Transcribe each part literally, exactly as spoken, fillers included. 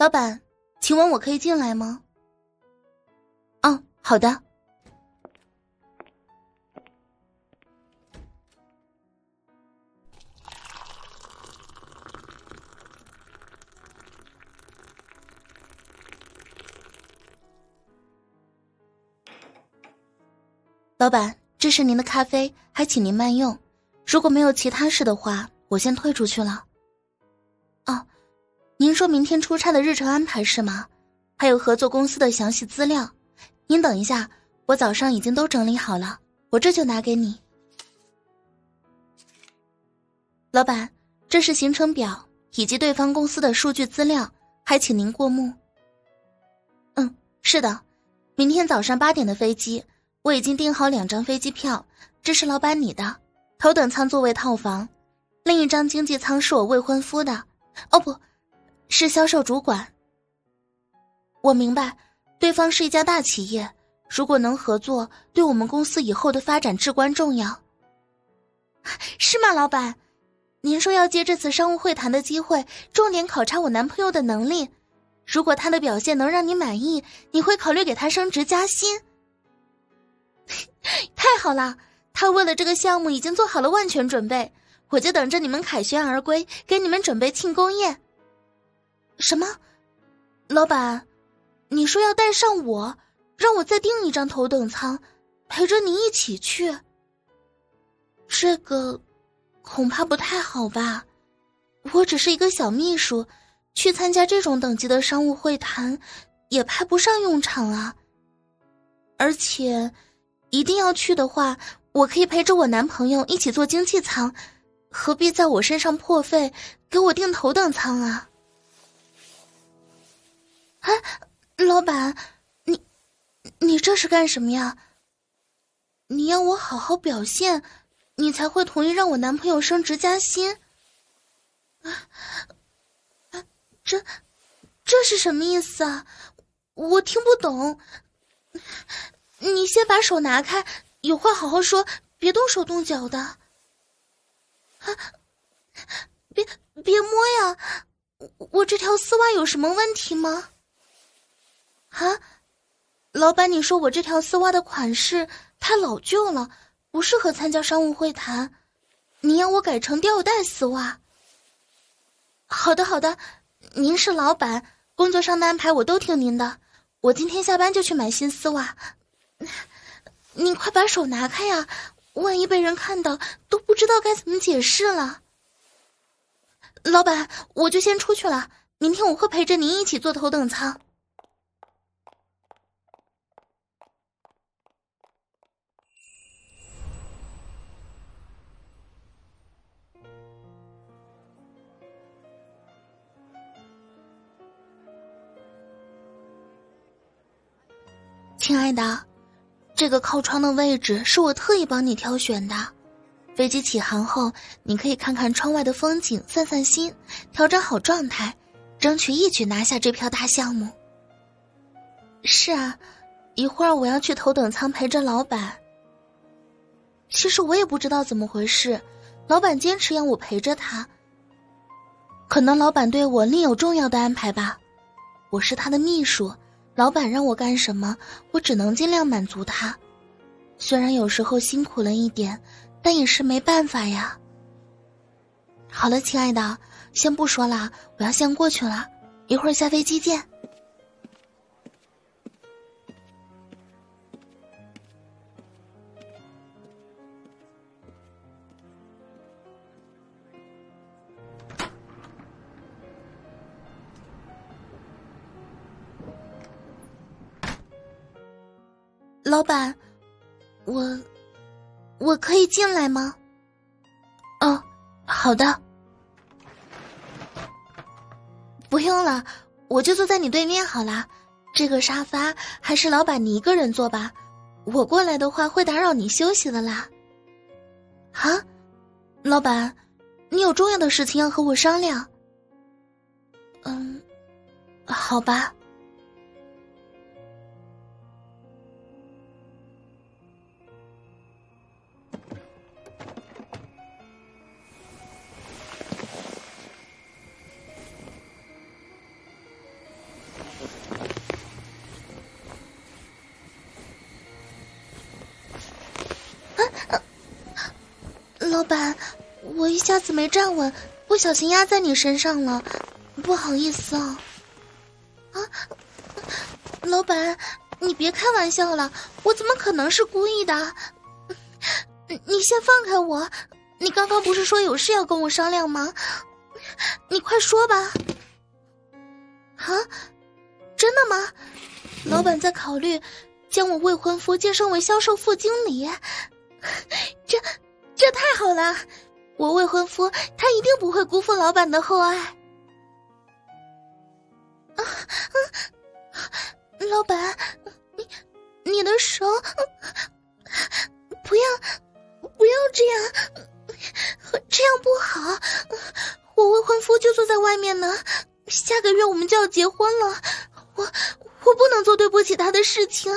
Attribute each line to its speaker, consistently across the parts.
Speaker 1: 老板，请问我可以进来吗？哦，好的。老板，这是您的咖啡，还请您慢用。如果没有其他事的话，我先退出去了。哦，您说明天出差的日程安排是吗？还有合作公司的详细资料。您等一下，我早上已经都整理好了，我这就拿给你。老板，这是行程表以及对方公司的数据资料，还请您过目。嗯，是的，明天早上八点的飞机。我已经订好两张飞机票，这是老板你的，头等舱座位套房，另一张经济舱是我未婚夫的，哦不，是销售主管。我明白，对方是一家大企业，如果能合作，对我们公司以后的发展至关重要。是吗，老板？您说要借这次商务会谈的机会，重点考察我男朋友的能力，如果他的表现能让你满意，你会考虑给他升职加薪？太好了，他为了这个项目已经做好了万全准备，我就等着你们凯旋而归，给你们准备庆功宴。什么？老板，你说要带上我，让我再订一张头等舱，陪着你一起去？这个恐怕不太好吧，我只是一个小秘书，去参加这种等级的商务会谈也派不上用场啊。而且一定要去的话，我可以陪着我男朋友一起坐经济舱，何必在我身上破费，给我订头等舱啊？哎，老板，你你这是干什么呀？你要我好好表现，你才会同意让我男朋友升职加薪？啊，这这是什么意思啊？我听不懂。你先把手拿开，有话好好说，别动手动脚的。啊，别别摸呀！我这条丝袜有什么问题吗？啊，老板，你说我这条丝袜的款式太老旧了，不适合参加商务会谈，你要我改成吊带丝袜。好的好的，您是老板，工作上的安排我都听您的，我今天下班就去买新丝袜。你快把手拿开呀，万一被人看到都不知道该怎么解释了。老板，我就先出去了，明天我会陪着您一起坐头等舱。亲爱的，这个靠窗的位置是我特意帮你挑选的。飞机起航后，你可以看看窗外的风景，散散心，调整好状态，争取一举拿下这票大项目。是啊，一会儿我要去头等舱陪着老板。其实我也不知道怎么回事，老板坚持让我陪着他。可能老板对我另有重要的安排吧。我是他的秘书，老板让我干什么，我只能尽量满足他。虽然有时候辛苦了一点，但也是没办法呀。好了，亲爱的，先不说了，我要先过去了，一会儿下飞机见。老板，我我可以进来吗？哦，好的。不用了，我就坐在你对面好啦。这个沙发还是老板你一个人坐吧，我过来的话会打扰你休息了啦。啊，老板，你有重要的事情要和我商量？嗯，好吧。 老板，我一下子没站稳，不小心压在你身上了，不好意思啊。啊，老板，你别开玩笑了，我怎么可能是故意的？你先放开我，你刚刚不是说有事要跟我商量吗？你快说吧。啊，真的吗？老板在考虑将我未婚夫介绍为销售副经理，这这太好了，我未婚夫他一定不会辜负老板的厚爱。啊啊，老板，你你的手，不要不要这样，这样不好，我未婚夫就坐在外面呢，下个月我们就要结婚了，我我不能做对不起他的事情。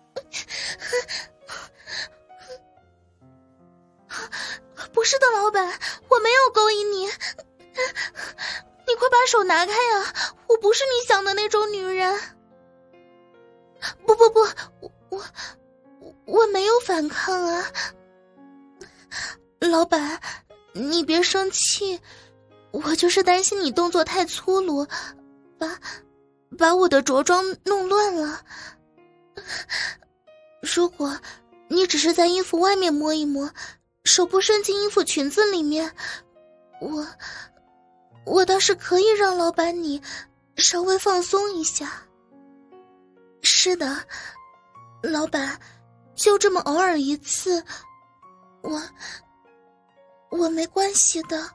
Speaker 1: 不是的，老板，我没有勾引你，你快把手拿开啊！我不是你想的那种女人。不不不，我我我没有反抗啊！老板，你别生气，我就是担心你动作太粗鲁，把把我的着装弄乱了。如果你只是在衣服外面摸一摸，手不伸进衣服裙子里面，我我倒是可以让老板你稍微放松一下。是的，老板，就这么偶尔一次，我我没关系的。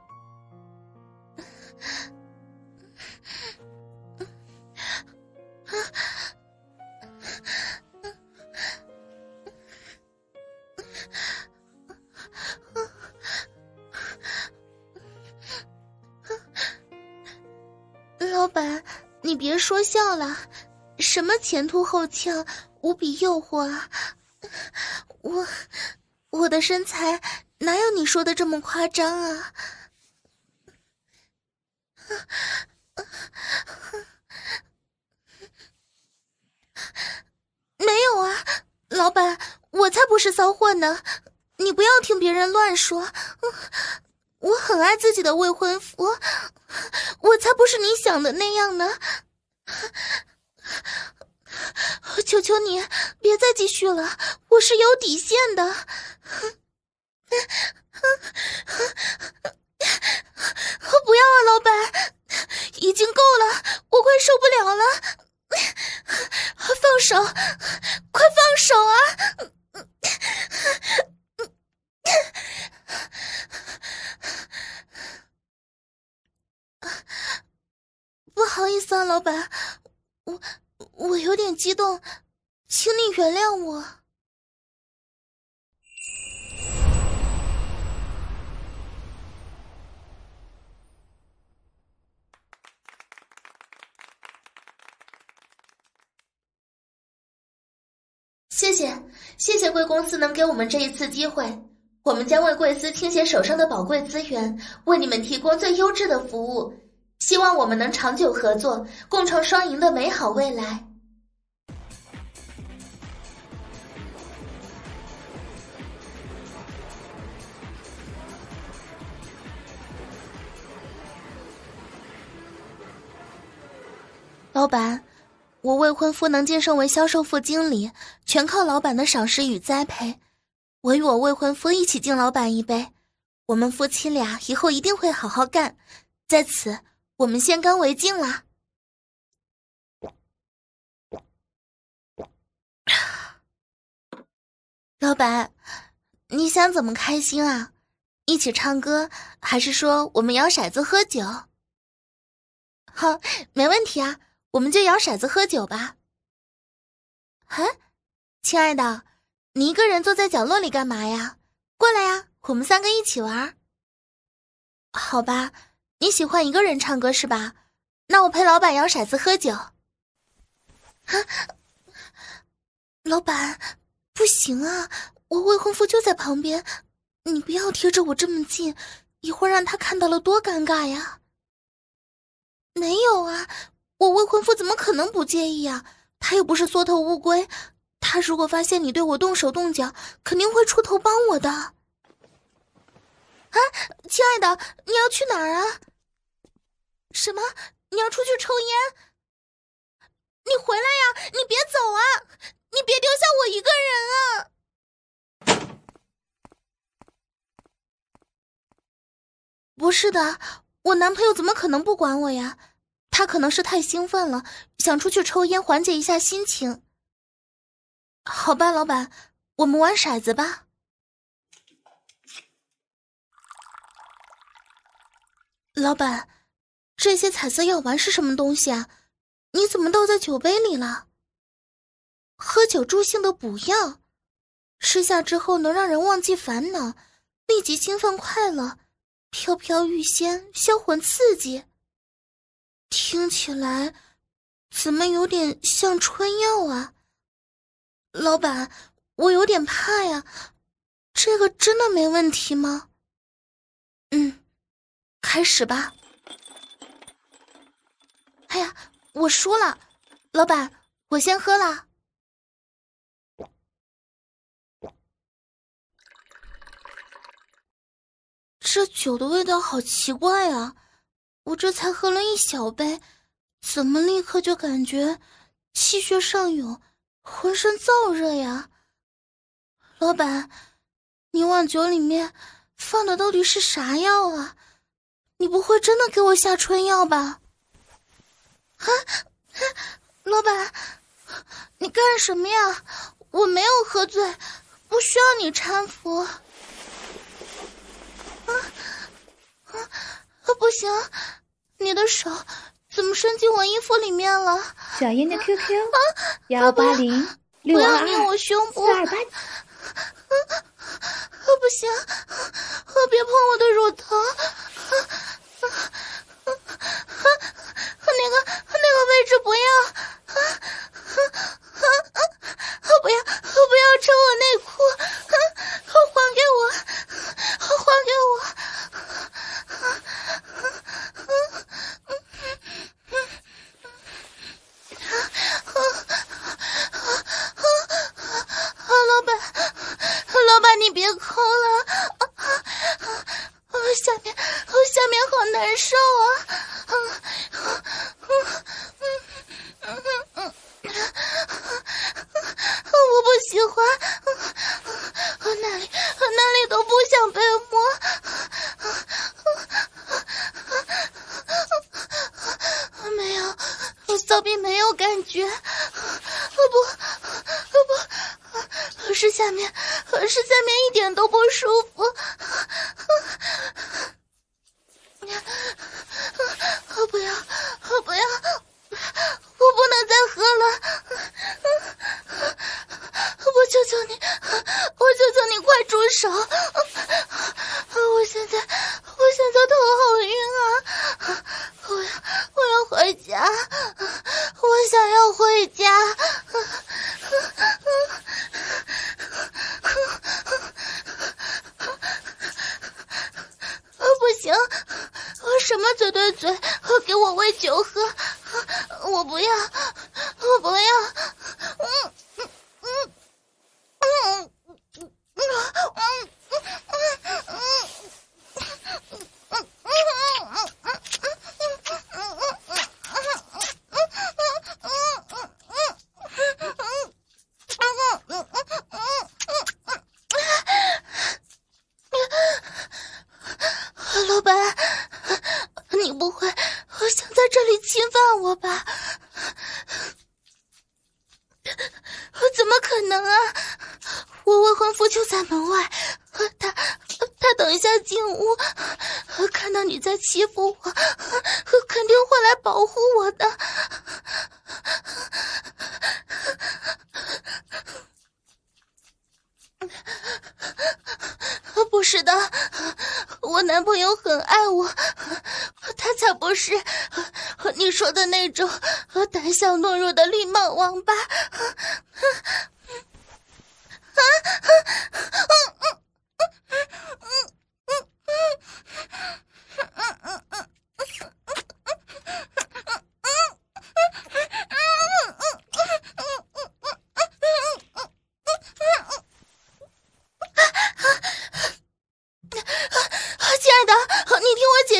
Speaker 1: 老板，你别说笑了，什么前凸后翘，无比诱惑啊！我我的身材哪有你说的这么夸张啊？没有啊，老板，我才不是骚货呢！你不要听别人乱说，我很爱自己的未婚夫，我才不是你想的那样呢！求求你别再继续了，我是有底线的。不要啊，老板，已经够了，我快受不了了！放手，快放手啊！不好意思啊，老板，我我有点激动，请你原谅我。谢谢，谢谢贵公司能给我们这一次机会，我们将为贵司倾斜手上的宝贵资源，为你们提供最优质的服务，希望我们能长久合作，共创双赢的美好未来。老板，我未婚夫能晋升为销售副经理，全靠老板的赏识与栽培。我与我未婚夫一起敬老板一杯，我们夫妻俩以后一定会好好干。在此，我们先干为敬啦。老板，你想怎么开心啊？一起唱歌，还是说我们摇骰子喝酒？好，没问题啊，我们就摇骰子喝酒吧。啊，亲爱的，你一个人坐在角落里干嘛呀？过来呀，我们三个一起玩。好吧，你喜欢一个人唱歌是吧？那我陪老板摇骰子喝酒。啊，老板，不行啊，我未婚夫就在旁边，你不要贴着我这么近，一会儿让他看到了多尴尬呀。没有啊，我未婚夫怎么可能不介意啊？他又不是缩头乌龟，他如果发现你对我动手动脚，肯定会出头帮我的。 亲爱的，你要去哪儿啊？什么？你要出去抽烟？你回来呀！你别走啊！你别丢下我一个人啊！不是的，我男朋友怎么可能不管我呀？他可能是太兴奋了，想出去抽烟缓解一下心情。好吧，老板，我们玩骰子吧。老板，这些彩色药丸是什么东西啊？你怎么倒在酒杯里了？喝酒助兴的补药，吃下之后能让人忘记烦恼，立即兴奋快乐，飘飘欲仙，销魂刺激。听起来怎么有点像春药啊？老板，我有点怕呀，这个真的没问题吗？嗯，开始吧。哎呀，我输了，老板，我先喝了。这酒的味道好奇怪啊，我这才喝了一小杯，怎么立刻就感觉气血上涌，浑身燥热呀？老板，你往酒里面放的到底是啥药啊？你不会真的给我下春药吧？啊，老板，你干什么呀？我没有喝醉，不需要你搀扶。啊啊，不行，你的手怎么伸进我衣服里面了？
Speaker 2: 小燕的 Q Q 幺八零六二二四二八。
Speaker 1: 不行，别碰我的乳头。那个那个位置不要，不要不要扯我内裤，还给我，还给我。老板，老板你别抠了，下面下面好难受啊。我不喜欢，哪里哪里都不想被摸。没有，骚逼没有感觉。不不，是下面是下面一点都不舒服。不要不要，我不能再喝了。我求求你，我求求你快住手。我现在我现在头好晕啊，我要我要回家，我想要回家。不行，什么嘴对嘴，给我喂酒喝，我不要，我不要。嗯嗯嗯嗯嗯嗯老板，你不会想在这里侵犯我吧？怎么可能啊！我未婚夫就在门外，他他等一下进屋，看到你在欺负我，肯定会来保护我的。不是的，我男朋友很爱我，他才不是你说的那种胆小懦弱的绿帽王八。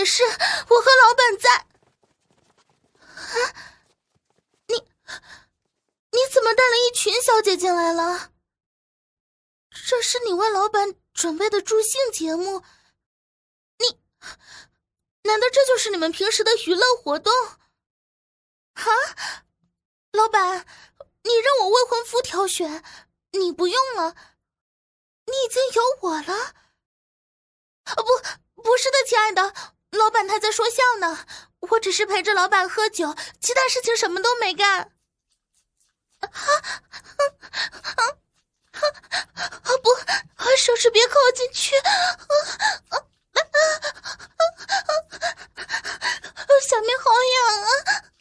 Speaker 1: 解释，我和老板在。啊，你你怎么带了一群小姐进来了？这是你为老板准备的助兴节目？你难道这就是你们平时的娱乐活动？啊，老板，你让我未婚夫挑选，你不用了，你已经有我了。啊，不，不是的，亲爱的，老板他在说笑呢，我只是陪着老板喝酒，其他事情什么都没干。啊啊啊啊！不，手指别靠进去！啊啊啊啊！下面好痒啊！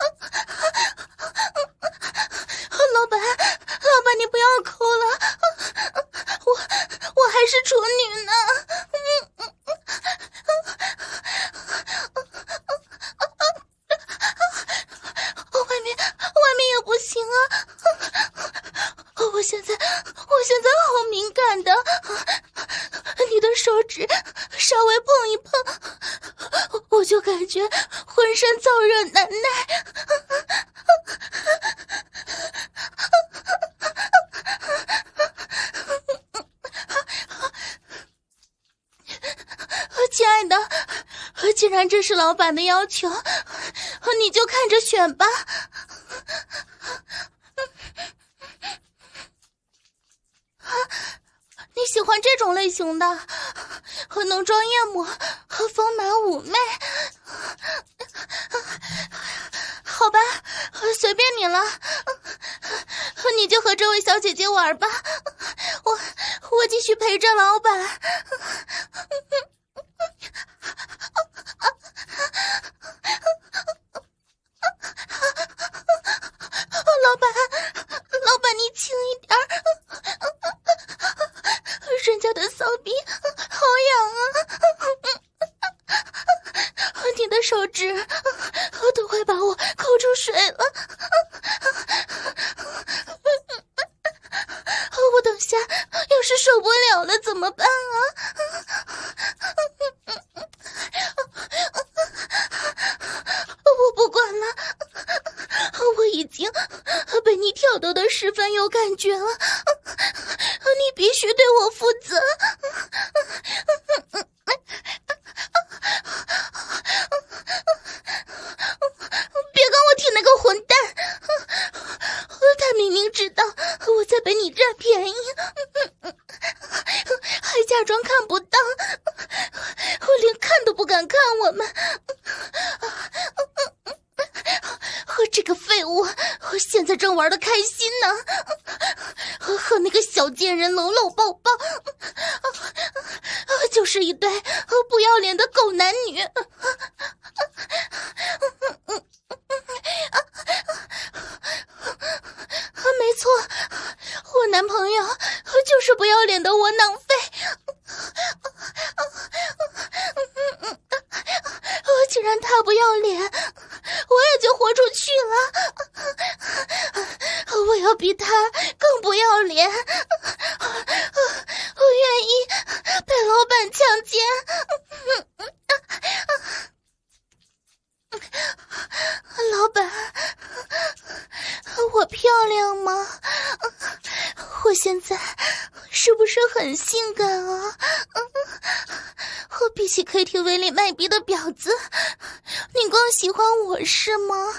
Speaker 1: 老板，老板，你不要抠了，我我还是处女呢。外面外面也不行啊！我现在我现在好敏感的，你的手指稍微碰一碰，我就感觉浑身燥热难耐。亲爱的，既然这是老板的要求，你就看着选吧。你喜欢这种类型的，和浓妆艳抹，和丰满妩媚，好吧，随便你了，你就和这位小姐姐玩吧，我我继续陪着老板。老板，老板，你轻一点，人家的骚逼好痒啊！你的手指都快把我抠出水了。我等下要是受不了了怎么办啊？我不管了，我已经被你挑逗的十分有感觉了，你必须对我负责。别跟我提那个混蛋，他明明知道我在被你占便宜，还假装看不到，我连看都不敢看我们。这个废物，我现在正玩得开心呢，和那个小贱人搂搂抱抱，就是一对不要脸的狗男女。没错，我男朋友就是不要脸的窝囊废。既然他不要脸，我也就豁出去了。我要比他更不要脸，我愿意被老板强奸。老板，我漂亮吗？我现在是不是很性感啊？我比起 K T V 里卖逼的婊子，你更喜欢我是吗？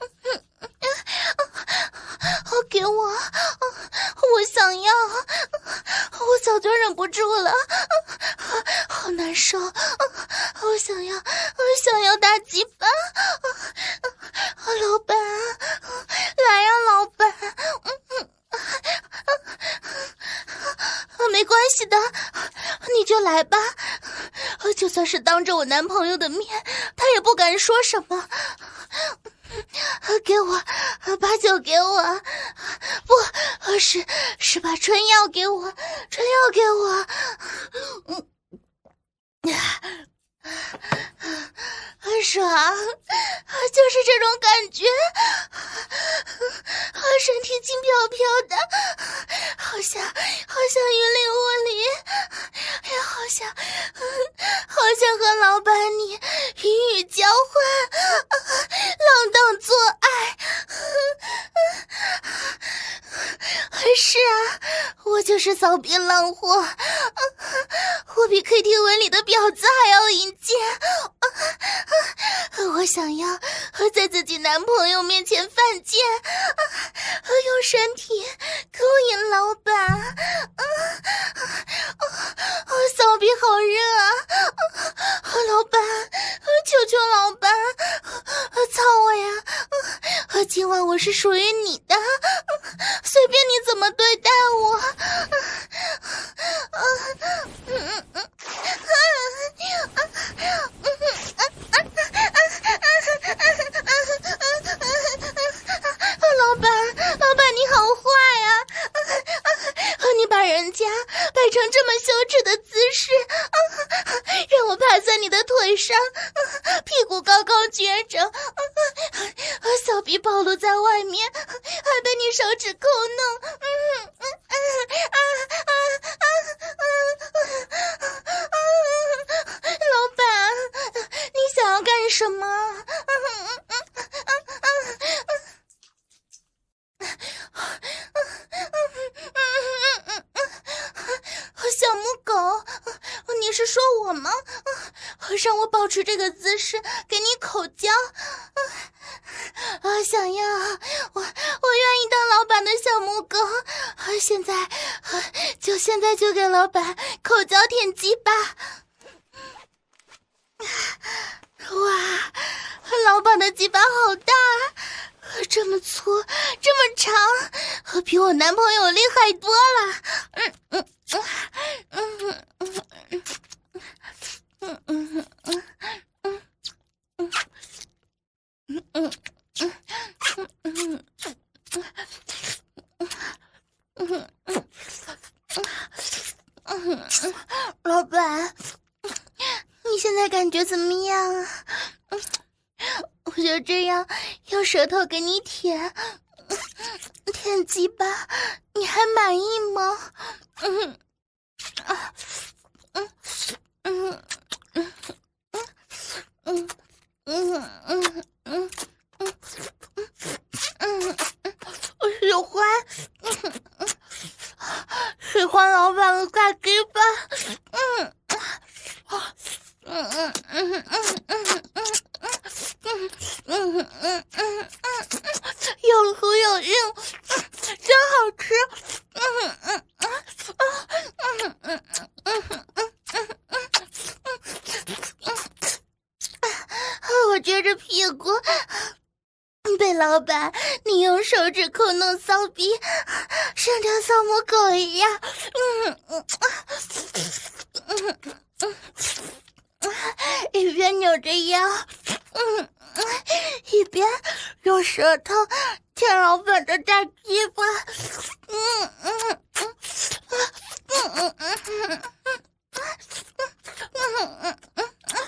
Speaker 1: 给我，我想要，我早就忍不住了，好难受，我想要，我想要大鸡巴，老板，来呀，老板，没关系的，你就来吧，就算是当着我男朋友的面，他也不敢说什么。给我，把酒给我，不是是把春药给我，春药给我，嗯，很爽，就是这种感觉，身体轻飘飘的，好像好像云里雾里，也好像好像和老板你云骚逼浪货，啊，我比 K T V 里的婊子还要淫贱，啊啊，我想要在自己男朋友面前犯贱，啊，用身体勾引老板，啊啊啊，骚逼好热啊，啊，老板，求求老板，操我呀，啊，今晚我是属于你的，随便你怎么对待我。老板，老板你好坏啊！你把人家摆成这么羞耻的姿势，让我趴在你的腿上，屁股高高撅着，小臂暴露在外面，还被你手指抠弄。嗯嗯嗯啊啊啊啊啊！老板，你想要干什么？小母狗，你是说我吗？让我保持这个姿势给你口交。啊，想要，我我愿意当老板的小母狗。现在，就现在就给老板口交舔鸡巴。哇，老板的鸡巴好大，这么粗，这么长，比我男朋友厉害多了。嗯嗯嗯嗯嗯嗯嗯嗯嗯嗯嗯嗯嗯，老板，你现在感觉怎么样啊？我就这样用舌头给你舔，舔鸡巴，你还满意吗？嗯啊嗯嗯嗯嗯嗯嗯嗯嗯嗯嗯，喜欢，喜欢老板的大鸡巴，嗯啊嗯嗯嗯嗯嗯嗯嗯嗯嗯嗯嗯，有胡有硬，真好吃，嗯嗯嗯啊嗯嗯嗯嗯嗯嗯嗯，我撅着屁股。被老板你用手指抠弄骚逼，像条骚母狗一样，嗯嗯嗯嗯嗯，一边扭着腰，嗯嗯，一边用舌头舔老板的大鸡巴，嗯嗯嗯嗯嗯嗯嗯嗯嗯嗯。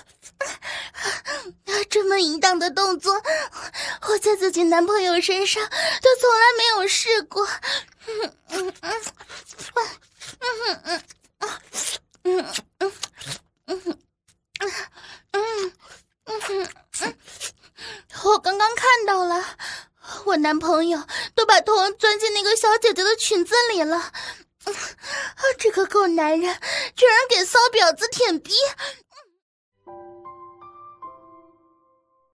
Speaker 1: 这么淫荡的动作，我在自己男朋友身上都从来没有试过。嗯嗯嗯嗯嗯嗯嗯嗯嗯嗯嗯，我刚刚看到了，我男朋友都把头钻进那个小姐姐的裙子里了。这个狗男人居然给骚婊子舔逼，